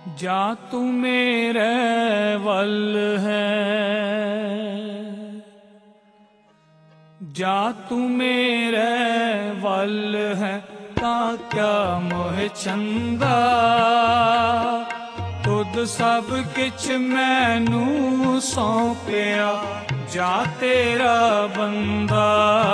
जा तू मेरे वल है, जा तू मेरे वल है, ता क्या मोह चंदा। तुद सब किछ मैनू सौंपिया, जा तेरा बंदा।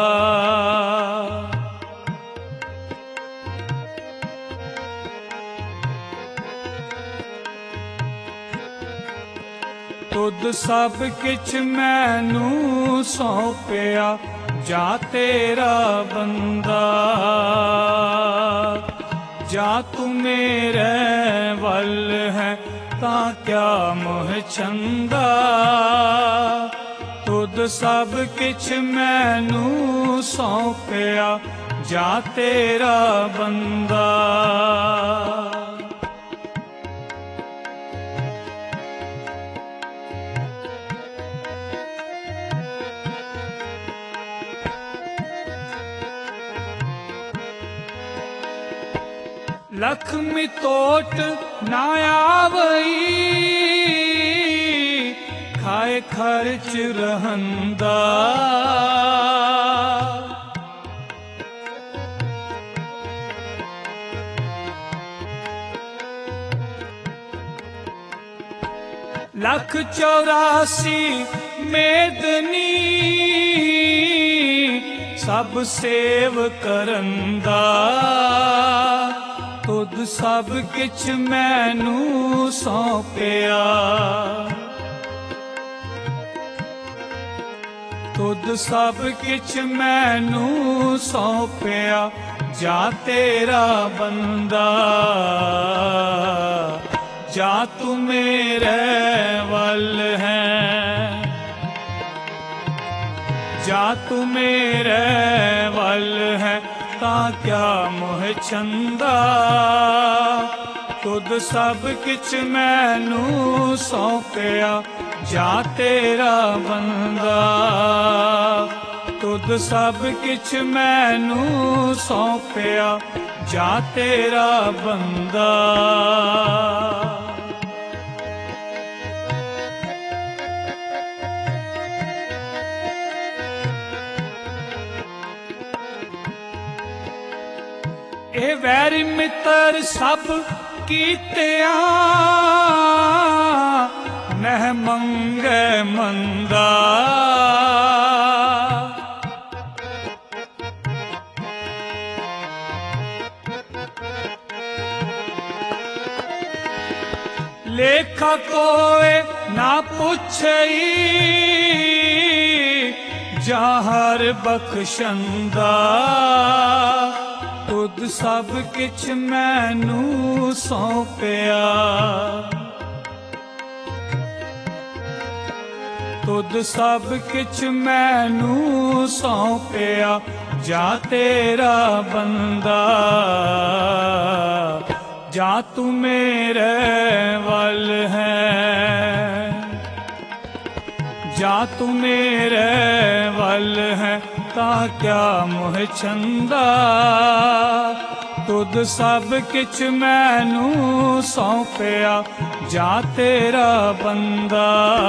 तुद सब किछ मैनू सौंपिया, जा तेरा बंदा। जा तू मेरे वल है, ता क्या मोह चंदा। तुद सब किछ मैनू सौंपिया, जा तेरा बंदा। लक्ष्मी तोट ना आवई, खाए खर्च रहंदा। लख 84 मेदनी, सब सेव करंदा। तुद सब किछ मैनू सौंपिया, तुद सब किछ मैनू सौंपिया, जा तेरा बंदा। जा तू मेरे वल है, जा तू मेरे वल है, ता क्या मोह चंदा। तुद सब किछ मैनू सौंपिया, जा तेरा बंदा। तुद सब किछ मैनू सौंपिया, जा तेरा बंदा। ए वैरी मित्र सब कीतिया, नह मंगे मंदा। लेखा कोई ना पुछई, जाहर बख्शंदा। तुद सब किछ मैनू सौंपिया, तुद सब किछ मैनू सौंपिया, जा तेरा बंदा। जा तू मेरे वल है, जा तू मेरे वल है, ता क्या मोह चंदा। तुद सब किछ मैनू सौंपिया, जा तेरा बंदा।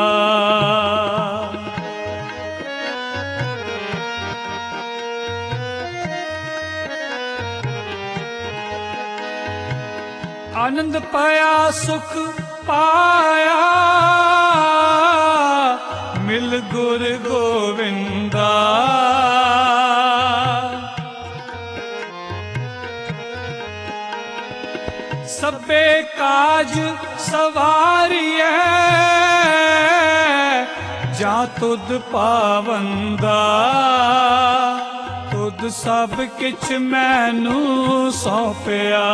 आनंद पाया सुख पाया, मिल गुर गोविंदा। सबे काज सवारिए, जा तुद पावंदा। तुद सब किछ मैनू सौंपिया,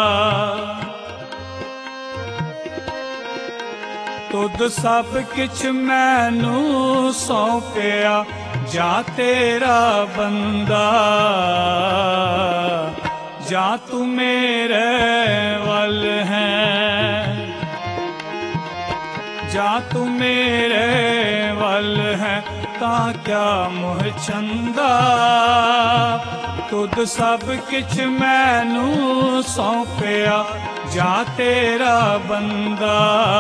तुद सब किछ मैनू सौंपिया, जा तेरा बंदा। जा तू मेरे वल है, जा तू मेरे वल है, ता क्या मोह चंदा। तुद सब किछ मैनू सौंपिया, ਜਾ ਤੇਰਾ ਬੰਦਾ।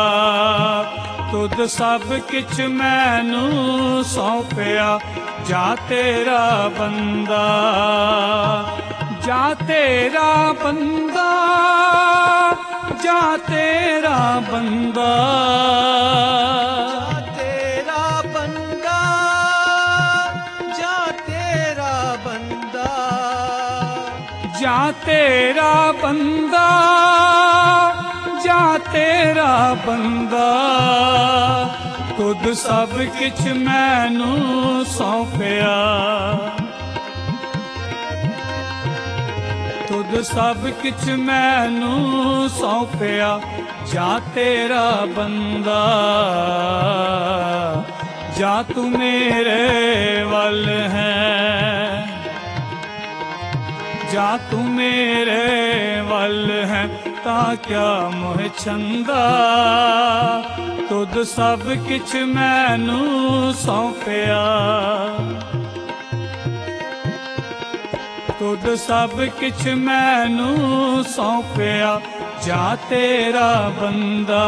ਤੁਧ ਸਭ ਕਿਛ ਮੈਨੂੰ ਸੌਂਪਿਆ, ਜਾ ਤੇਰਾ ਬੰਦਾ। ਜਾ ਤੇਰਾ ਬੰਦਾ, ਜਾ ਤੇਰਾ ਬੰਦਾ। ਜਾ ਤੇਰਾ ਬੰਦਾ, ਜਾ ਤੇਰਾ ਬੰਦਾ। ਤੁਧ ਸਭ ਕਿਛ ਮੈਨੂੰ ਸੌਂਪਿਆ, ਤੁਧ ਸਭ ਕਿਛ ਮੈਨੂੰ ਸੌਂਪਿਆ, ਜਾ ਤੇਰਾ ਬੰਦਾ। ਜਾ ਤੂੰ ਮੇਰੇ ਵੱਲ ਹੈ, ਜਾ ਤੂੰ ਮੇਰੇ ਵੱਲ ਹੈ, ਤਾਂ ਕਿਆ ਮੋਹ ਛੰਦਾ। ਤੁਧ ਸਭ ਕਿਛ ਮੈਨੂੰ ਸੌਂਪਿਆ, ਤੁਧ ਸਭ ਕਿਛ ਮੈਨੂੰ ਸੌਂਪਿਆ, ਜਾ ਤੇਰਾ ਬੰਦਾ।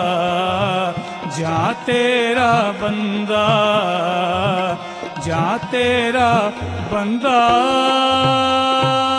ਜਾ ਤੇਰਾ ਬੰਦਾ, ਜਾ ਤੇਰਾ ਬੰਦਾ।